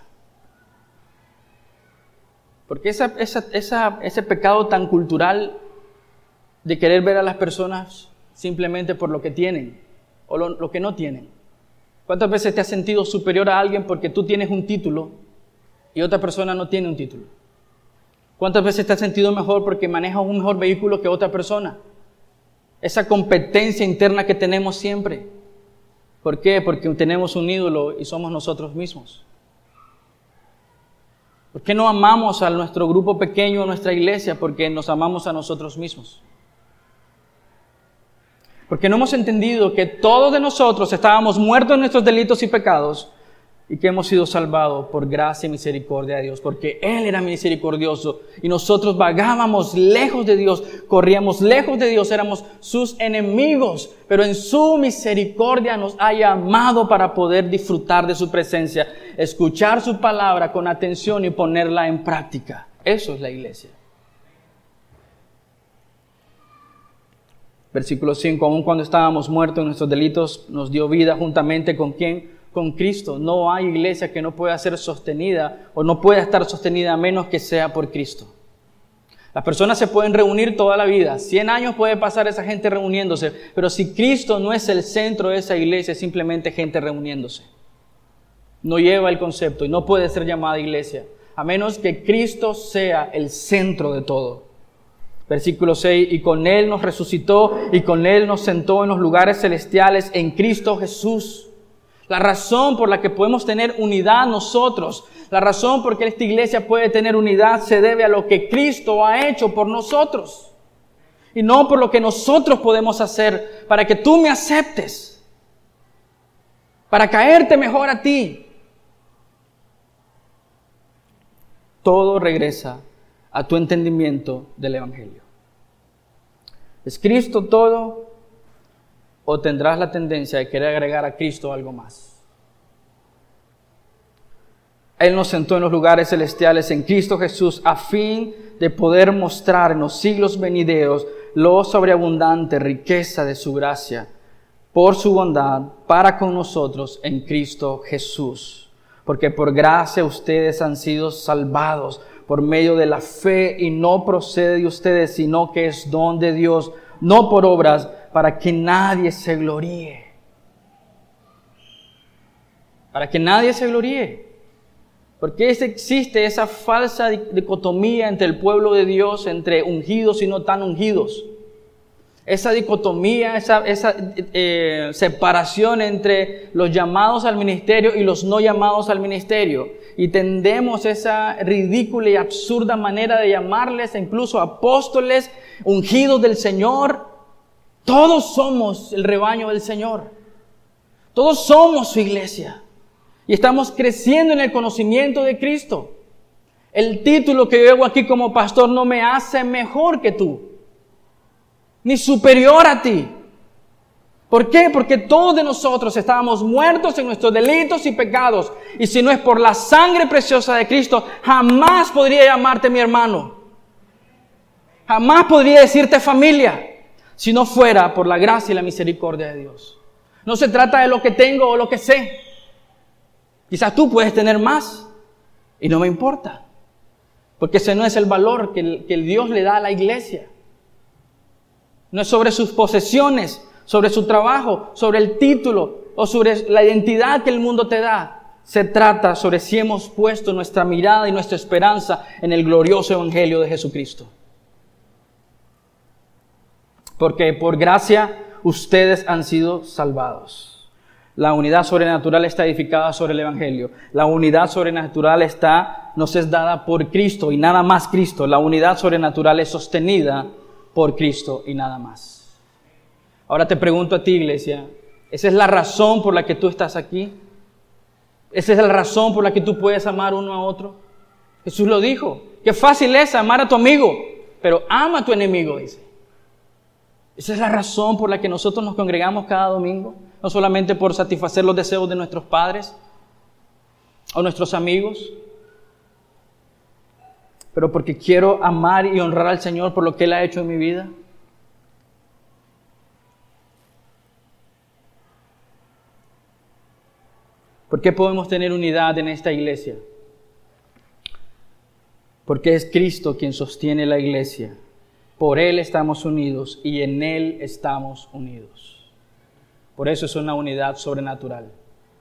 Porque ese pecado tan cultural de querer ver a las personas simplemente por lo que tienen o lo que no tienen. ¿Cuántas veces te has sentido superior a alguien porque tú tienes un título y otra persona no tiene un título? ¿Cuántas veces te has sentido mejor porque manejas un mejor vehículo que otra persona? Esa competencia interna que tenemos siempre. ¿Por qué? Porque tenemos un ídolo y somos nosotros mismos. ¿Por qué no amamos a nuestro grupo pequeño, a nuestra iglesia? Porque nos amamos a nosotros mismos. Porque no hemos entendido que todos de nosotros estábamos muertos en nuestros delitos y pecados y que hemos sido salvados por gracia y misericordia de Dios, porque Él era misericordioso y nosotros vagábamos lejos de Dios, corríamos lejos de Dios, éramos sus enemigos, pero en su misericordia nos ha llamado para poder disfrutar de su presencia, escuchar su palabra con atención y ponerla en práctica. Eso es la iglesia. Versículo 5, aun cuando estábamos muertos en nuestros delitos, nos dio vida juntamente con ¿quién? Con Cristo. No hay iglesia que no pueda ser sostenida o no pueda estar sostenida a menos que sea por Cristo. Las personas se pueden reunir toda la vida. 100 años puede pasar esa gente reuniéndose. Pero si Cristo no es el centro de esa iglesia, es simplemente gente reuniéndose. No lleva el concepto y no puede ser llamada iglesia, a menos que Cristo sea el centro de todo. Versículo 6, y con Él nos resucitó y con Él nos sentó en los lugares celestiales en Cristo Jesús. La razón por la que podemos tener unidad nosotros, la razón por la que esta iglesia puede tener unidad se debe a lo que Cristo ha hecho por nosotros. Y no por lo que nosotros podemos hacer para que tú me aceptes, para caerte mejor a ti. Todo regresa a tu entendimiento del Evangelio. ¿Es Cristo todo o tendrás la tendencia de querer agregar a Cristo algo más? Él nos sentó en los lugares celestiales en Cristo Jesús a fin de poder mostrar en los siglos venideros la sobreabundante riqueza de su gracia por su bondad para con nosotros en Cristo Jesús. Porque por gracia ustedes han sido salvados por medio de la fe, y no procede de ustedes, sino que es don de Dios, no por obras, para que nadie se gloríe. Para que nadie se gloríe. Porque existe esa falsa dicotomía entre el pueblo de Dios, entre ungidos y no tan ungidos. Esa dicotomía, esa separación entre los llamados al ministerio y los no llamados al ministerio. Y tendemos esa ridícula y absurda manera de llamarles incluso apóstoles, ungidos del Señor. Todos somos el rebaño del Señor. Todos somos su iglesia. Y estamos creciendo en el conocimiento de Cristo. El título que yo llevo aquí como pastor no me hace mejor que tú, ni superior a ti. ¿Por qué? Porque todos de nosotros estábamos muertos en nuestros delitos y pecados. Y si no es por la sangre preciosa de Cristo, jamás podría llamarte mi hermano. Jamás podría decirte familia, si no fuera por la gracia y la misericordia de Dios. No se trata de lo que tengo o lo que sé. Quizás tú puedes tener más y no me importa. Porque ese no es el valor que el Dios le da a la iglesia. No es sobre sus posesiones, sobre su trabajo, sobre el título o sobre la identidad que el mundo te da. Se trata sobre si hemos puesto nuestra mirada y nuestra esperanza en el glorioso evangelio de Jesucristo. Porque por gracia ustedes han sido salvados. La unidad sobrenatural está edificada sobre el evangelio. La unidad sobrenatural nos es dada por Cristo y nada más Cristo. La unidad sobrenatural es sostenida por Cristo y nada más. Ahora te pregunto a ti, iglesia, ¿esa es la razón por la que tú estás aquí? ¿Esa es la razón por la que tú puedes amar uno a otro? Jesús lo dijo. Qué fácil es amar a tu amigo, pero ama a tu enemigo, dice. Esa es la razón por la que nosotros nos congregamos cada domingo. No solamente por satisfacer los deseos de nuestros padres o nuestros amigos, pero porque quiero amar y honrar al Señor por lo que Él ha hecho en mi vida. ¿Por qué podemos tener unidad en esta iglesia? Porque es Cristo quien sostiene la iglesia. Por Él estamos unidos y en Él estamos unidos. Por eso es una unidad sobrenatural.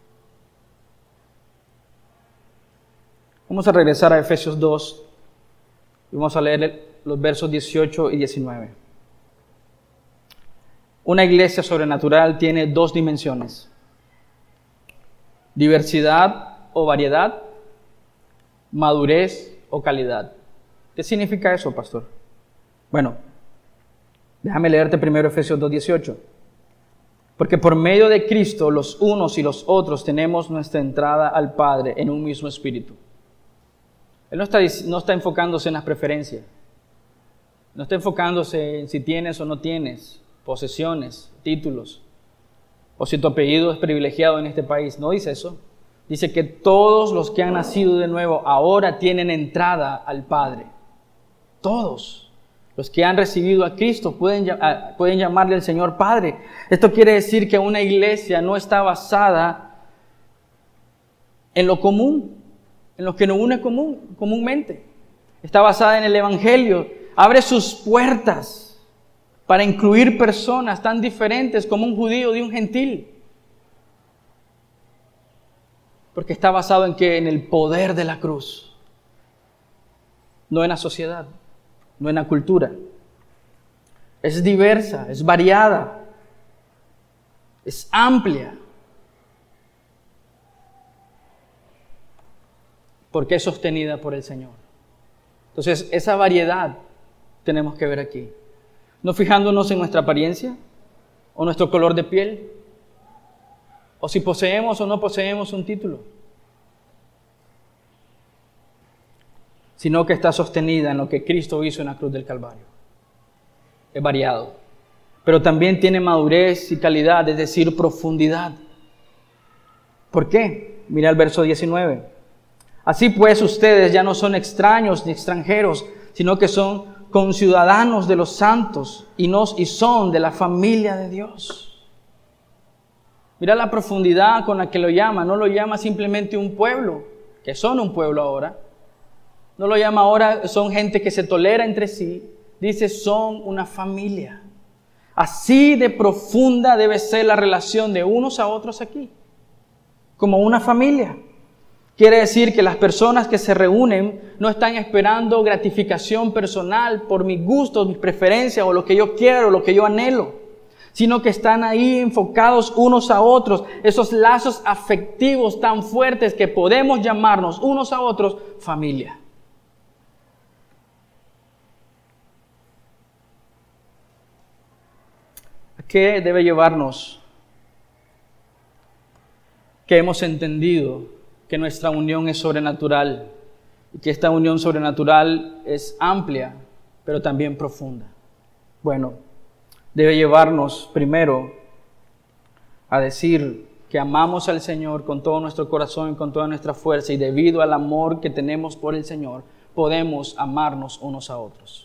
Vamos a regresar a Efesios 2 y vamos a leer los versos 18 y 19. Una iglesia sobrenatural tiene dos dimensiones: diversidad o variedad, madurez o calidad. ¿Qué significa eso, pastor? Bueno, déjame leerte primero Efesios 2:18. Porque por medio de Cristo los unos y los otros tenemos nuestra entrada al Padre en un mismo espíritu. Él no está enfocándose en las preferencias. No está enfocándose en si tienes o no tienes posesiones, títulos, o si tu apellido es privilegiado en este país. No dice eso. Dice que todos los que han nacido de nuevo ahora tienen entrada al Padre. Todos los que han recibido a Cristo pueden llamarle al Señor Padre. Esto quiere decir que una iglesia no está basada en lo común, en lo que nos une comúnmente. Está basada en el Evangelio. Abre sus puertas para incluir personas tan diferentes como un judío de un gentil. Porque está basado en que en el poder de la cruz, no en la sociedad, no en la cultura. Es diversa, es variada, es amplia. Porque es sostenida por el Señor. Entonces, esa variedad tenemos que ver aquí. No fijándonos en nuestra apariencia o nuestro color de piel, o si poseemos o no poseemos un título, sino que está sostenida en lo que Cristo hizo en la cruz del Calvario. Es variado, pero también tiene madurez y calidad, es decir, profundidad. ¿Por qué? Mira el verso 19. Así pues, ustedes ya no son extraños ni extranjeros, sino que son conciudadanos de los santos y son de la familia de Dios. Mira la profundidad con la que lo llama. No lo llama simplemente un pueblo, que son un pueblo ahora. No lo llama ahora, son gente que se tolera entre sí. Dice, son una familia. Así de profunda debe ser la relación de unos a otros aquí, como una familia. Quiere decir que las personas que se reúnen no están esperando gratificación personal por mis gustos, mis preferencias o lo que yo quiero, lo que yo anhelo, sino que están ahí enfocados unos a otros, esos lazos afectivos tan fuertes que podemos llamarnos unos a otros familia. ¿A qué debe llevarnos? Que hemos entendido que nuestra unión es sobrenatural y que esta unión sobrenatural es amplia, pero también profunda. Bueno, debe llevarnos primero a decir que amamos al Señor con todo nuestro corazón y con toda nuestra fuerza, y debido al amor que tenemos por el Señor, podemos amarnos unos a otros.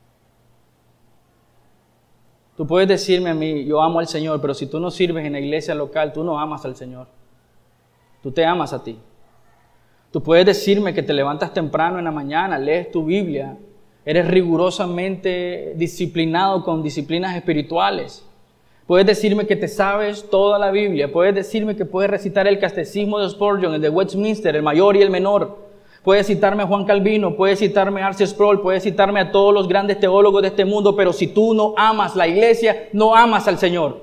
Tú puedes decirme a mí, yo amo al Señor, pero si tú no sirves en la iglesia local, tú no amas al Señor. Tú te amas a ti. Tú puedes decirme que te levantas temprano en la mañana, lees tu Biblia Eres rigurosamente disciplinado con disciplinas espirituales. Puedes decirme que te sabes toda la Biblia. Puedes decirme que puedes recitar el catecismo de Spurgeon, el de Westminster, el mayor y el menor. Puedes citarme a Juan Calvino, puedes citarme a R.C. Sproul, puedes citarme a todos los grandes teólogos de este mundo, pero si tú no amas la iglesia, no amas al Señor.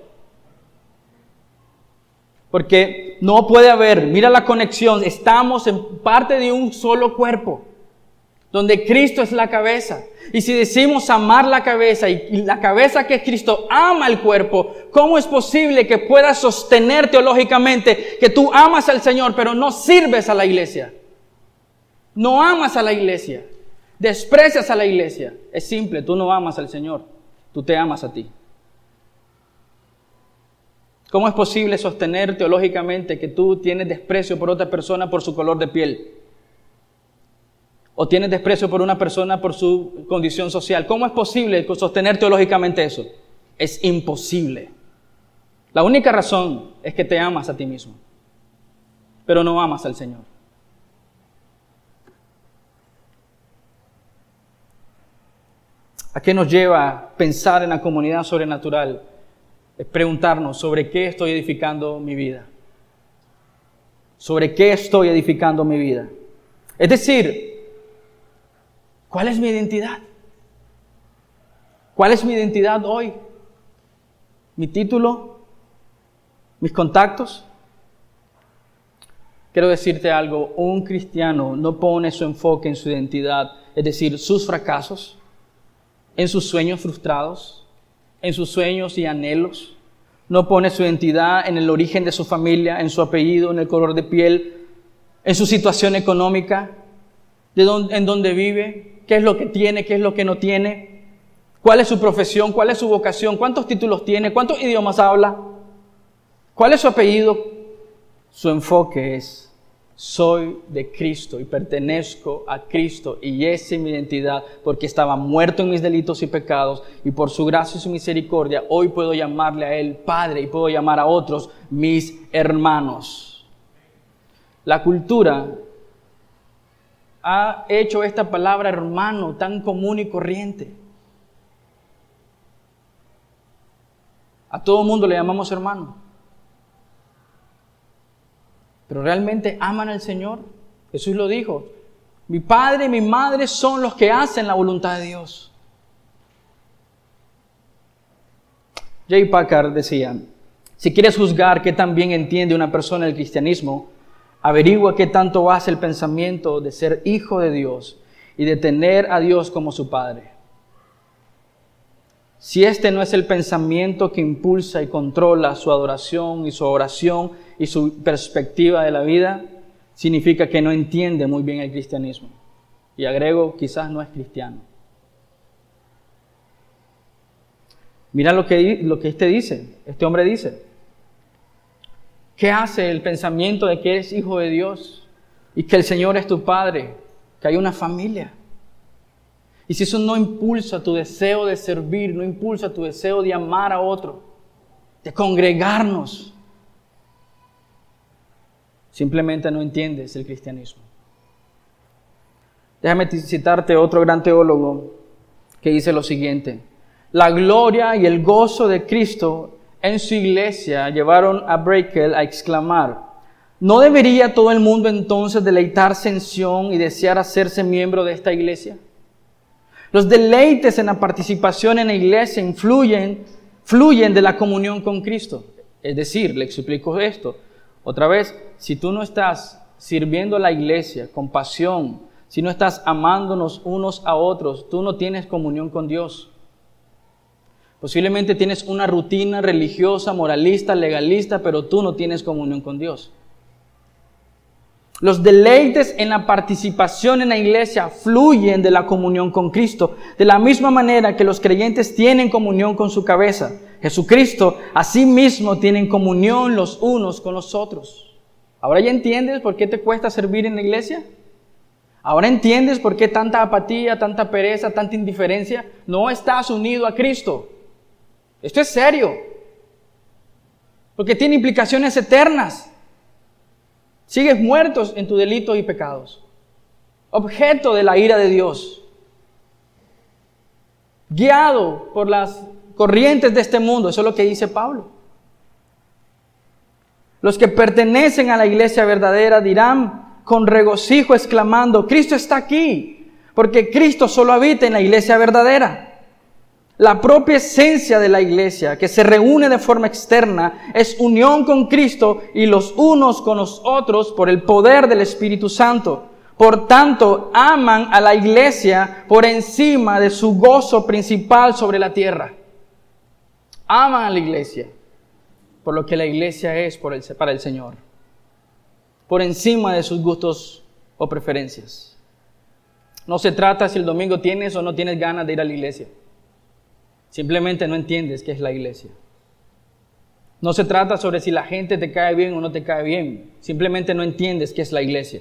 Porque no puede haber, mira la conexión, estamos en parte de un solo cuerpo, donde Cristo es la cabeza. Y si decimos amar la cabeza y la cabeza que es Cristo ama el cuerpo, ¿cómo es posible que puedas sostener teológicamente que tú amas al Señor pero no sirves a la iglesia? No amas a la iglesia, desprecias a la iglesia. Es simple, tú no amas al Señor, tú te amas a ti. ¿Cómo es posible sostener teológicamente que tú tienes desprecio por otra persona por su color de piel? ¿O tienes desprecio por una persona por su condición social? ¿Cómo es posible sostener teológicamente eso? Es imposible. La única razón es que te amas a ti mismo, pero no amas al Señor. ¿A qué nos lleva pensar en la comunidad sobrenatural? Es preguntarnos sobre qué estoy edificando mi vida. ¿Sobre qué estoy edificando mi vida? Es decir, ¿cuál es mi identidad? ¿Cuál es mi identidad hoy? ¿Mi título? ¿Mis contactos? Quiero decirte algo, un cristiano no pone su enfoque en su identidad, es decir, sus fracasos, en sus sueños frustrados, en sus sueños y anhelos. No pone su identidad en el origen de su familia, en su apellido, en el color de piel, en su situación económica, en dónde vive, qué es lo que tiene, qué es lo que no tiene, cuál es su profesión, cuál es su vocación, cuántos títulos tiene, cuántos idiomas habla, cuál es su apellido. Su enfoque es: soy de Cristo y pertenezco a Cristo y esa es mi identidad, porque estaba muerto en mis delitos y pecados y por su gracia y su misericordia hoy puedo llamarle a Él Padre y puedo llamar a otros mis hermanos. La cultura ha hecho esta palabra hermano tan común y corriente. A todo mundo le llamamos hermano. Pero ¿realmente aman al Señor? Jesús lo dijo: mi padre y mi madre son los que hacen la voluntad de Dios. J. Packer decía: si quieres juzgar qué tan bien entiende una persona el cristianismo, averigua qué tanto hace el pensamiento de ser hijo de Dios y de tener a Dios como su Padre. Si este no es el pensamiento que impulsa y controla su adoración y su oración y su perspectiva de la vida, significa que no entiende muy bien el cristianismo. Y agrego, quizás no es cristiano. Mira lo que este hombre dice. ¿Qué hace el pensamiento de que eres hijo de Dios y que el Señor es tu Padre, que hay una familia? Y si eso no impulsa tu deseo de servir, no impulsa tu deseo de amar a otro, de congregarnos, simplemente no entiendes el cristianismo. Déjame citarte otro gran teólogo que dice lo siguiente: la gloria y el gozo de Cristo en su iglesia llevaron a Brakel a exclamar: ¿no debería todo el mundo entonces deleitarse en Sion y desear hacerse miembro de esta iglesia? Los deleites en la participación en la iglesia fluyen de la comunión con Cristo. Es decir, le explico esto otra vez: si tú no estás sirviendo a la iglesia con pasión, si no estás amándonos unos a otros, tú no tienes comunión con Dios. Posiblemente tienes una rutina religiosa, moralista, legalista, pero tú no tienes comunión con Dios. Los deleites en la participación en la iglesia fluyen de la comunión con Cristo, de la misma manera que los creyentes tienen comunión con su cabeza, Jesucristo. Asimismo tienen comunión los unos con los otros. ¿Ahora ya entiendes por qué te cuesta servir en la iglesia? ¿Ahora entiendes por qué tanta apatía, tanta pereza, tanta indiferencia? No estás unido a Cristo. Esto es serio, porque tiene implicaciones eternas. Sigues muertos en tus delitos y pecados, objeto de la ira de Dios. guiado por las corrientes de este mundo. Eso es lo que dice Pablo. Los que pertenecen a la iglesia verdadera dirán con regocijo exclamando: Cristo está aquí, porque Cristo solo habita en la iglesia verdadera. La propia esencia de la iglesia, que se reúne de forma externa, es unión con Cristo y los unos con los otros por el poder del Espíritu Santo. Por tanto, aman a la iglesia por encima de su gozo principal sobre la tierra. Aman a la iglesia por lo que la iglesia es para el Señor, por encima de sus gustos o preferencias. No se trata si el domingo tienes o no tienes ganas de ir a la iglesia. Simplemente no entiendes qué es la iglesia. No se trata sobre si la gente te cae bien o no te cae bien. Simplemente no entiendes qué es la iglesia.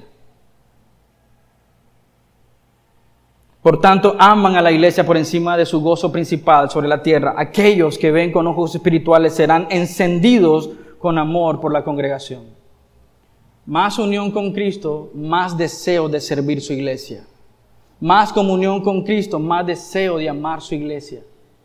Por tanto, aman a la iglesia por encima de su gozo principal sobre la tierra. Aquellos que ven con ojos espirituales serán encendidos con amor por la congregación. Más unión con Cristo, más deseo de servir su iglesia. Más comunión con Cristo, más deseo de amar su iglesia.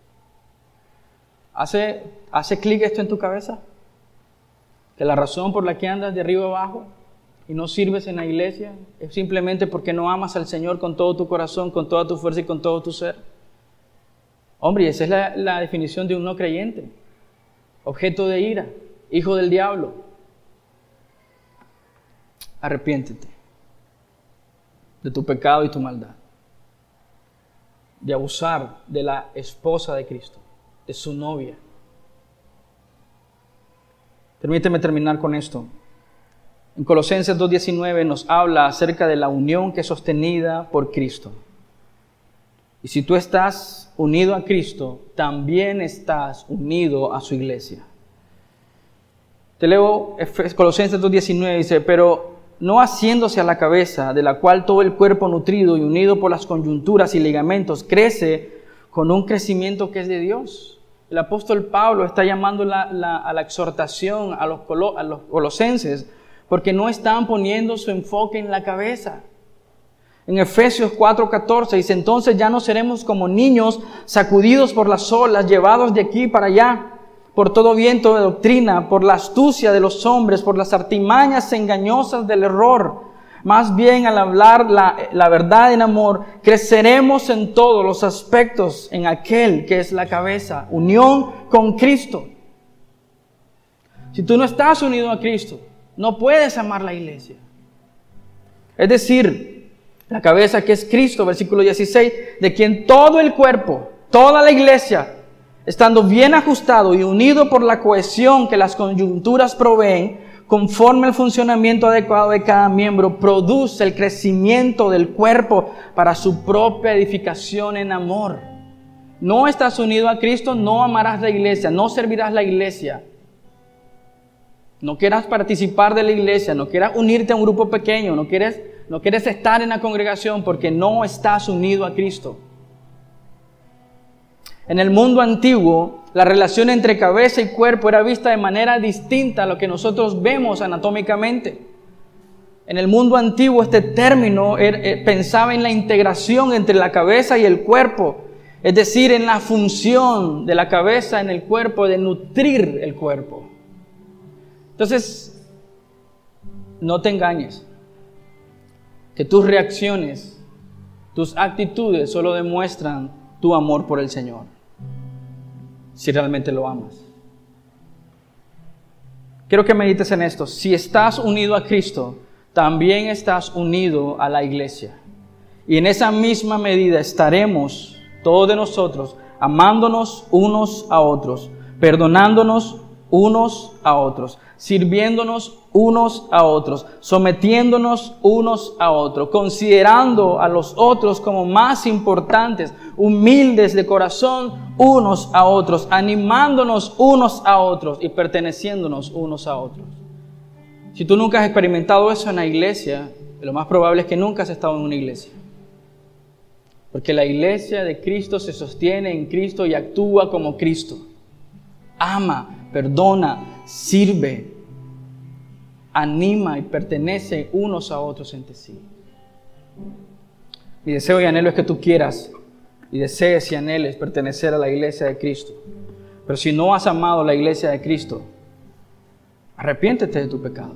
¿Hace clic esto en tu cabeza? Que la razón por la que andas de arriba abajo y no sirves en la iglesia es simplemente porque no amas al Señor con todo tu corazón, con toda tu fuerza y con todo tu ser. Hombre, esa es la definición de un no creyente. Objeto de ira, hijo del diablo. Arrepiéntete de tu pecado y tu maldad, de abusar de la esposa de Cristo, de su novia. Permíteme terminar con esto. En Colosenses 2:19 nos habla acerca de la unión que es sostenida por Cristo. Y si tú estás unido a Cristo, también estás unido a su iglesia. Te leo Colosenses 2:19, dice: pero no haciéndose a la cabeza, de la cual todo el cuerpo nutrido y unido por las coyunturas y ligamentos crece con un crecimiento que es de Dios. El apóstol Pablo está llamando a la exhortación a los colosenses porque no están poniendo su enfoque en la cabeza. En Efesios 4:14 dice: entonces ya no seremos como niños sacudidos por las olas, llevados de aquí para allá, por todo viento de doctrina, por la astucia de los hombres, por las artimañas engañosas del error. Más bien, al hablar la verdad en amor, creceremos en todos los aspectos en aquel que es la cabeza, unión con Cristo. Si tú no estás unido a Cristo, no puedes amar la iglesia. Es decir, la cabeza que es Cristo, versículo 16, de quien todo el cuerpo, toda la iglesia, estando bien ajustado y unido por la cohesión que las coyunturas proveen, conforme al funcionamiento adecuado de cada miembro, produce el crecimiento del cuerpo para su propia edificación en amor. No estás unido a Cristo, no amarás la iglesia, no servirás la iglesia. No quieras participar de la iglesia, no quieras unirte a un grupo pequeño, no quieres estar en la congregación porque no estás unido a Cristo. En el mundo antiguo, la relación entre cabeza y cuerpo era vista de manera distinta a lo que nosotros vemos anatómicamente. En el mundo antiguo este término pensaba en la integración entre la cabeza y el cuerpo, es decir, en la función de la cabeza en el cuerpo de nutrir el cuerpo. Entonces, no te engañes, que tus reacciones, tus actitudes solo demuestran tu amor por el Señor, si realmente lo amas. Quiero que medites en esto. Si estás unido a Cristo, también estás unido a la iglesia. Y en esa misma medida estaremos, todos de nosotros, amándonos unos a otros, perdonándonos unos a otros, sirviéndonos unos a otros, sometiéndonos unos a otros, considerando a los otros como más importantes, humildes de corazón unos a otros, animándonos unos a otros y perteneciéndonos unos a otros. Si tú nunca has experimentado eso en la iglesia, lo más probable es que nunca has estado en una iglesia. Porque la iglesia de Cristo se sostiene en Cristo y actúa como Cristo. Ama, perdona, sirve, anima y pertenece unos a otros entre sí. Mi deseo y anhelo es que tú quieras y desees y anheles pertenecer a la iglesia de Cristo. Pero si no has amado la iglesia de Cristo, arrepiéntete de tu pecado,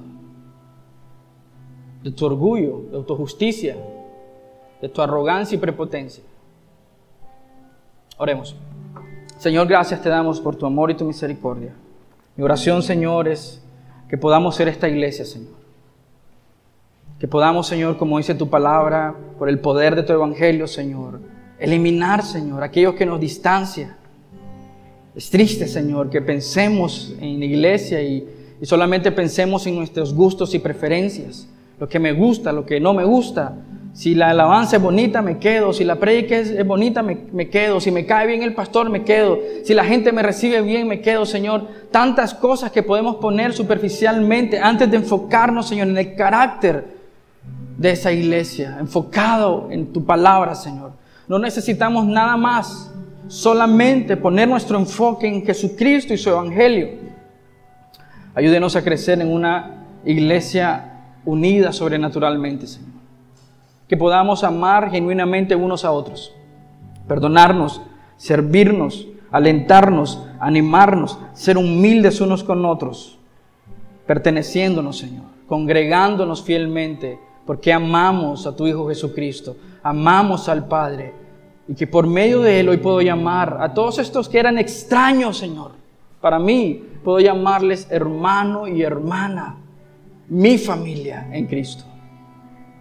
de tu orgullo, de tu justicia, de tu arrogancia y prepotencia. Oremos. Señor, gracias te damos por tu amor y tu misericordia. Mi oración, Señor, es que podamos ser esta iglesia, Señor. Que podamos, Señor, como dice tu palabra, por el poder de tu evangelio, Señor, eliminar, Señor, aquellos que nos distancian. Es triste, Señor, que pensemos en la iglesia y solamente pensemos en nuestros gustos y preferencias. Lo que me gusta, lo que no me gusta. Si la alabanza es bonita, me quedo. Si la prédica es bonita, me quedo. Si me cae bien el pastor, me quedo. Si la gente me recibe bien, me quedo, Señor. Tantas cosas que podemos poner superficialmente antes de enfocarnos, Señor, en el carácter de esa iglesia, enfocado en tu palabra, Señor. No necesitamos nada más, solamente poner nuestro enfoque en Jesucristo y su evangelio. Ayúdenos a crecer en una iglesia unida sobrenaturalmente, Señor. Que podamos amar genuinamente unos a otros, perdonarnos, servirnos, alentarnos, animarnos, ser humildes unos con otros, perteneciéndonos, Señor, congregándonos fielmente, porque amamos a tu Hijo Jesucristo, amamos al Padre, y que por medio de Él hoy puedo llamar a todos estos que eran extraños, Señor. Para mí, puedo llamarles hermano y hermana, mi familia en Cristo.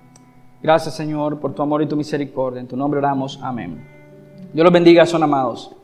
Gracias, Señor, por tu amor y tu misericordia. En tu nombre oramos. Amén. Dios los bendiga, son amados.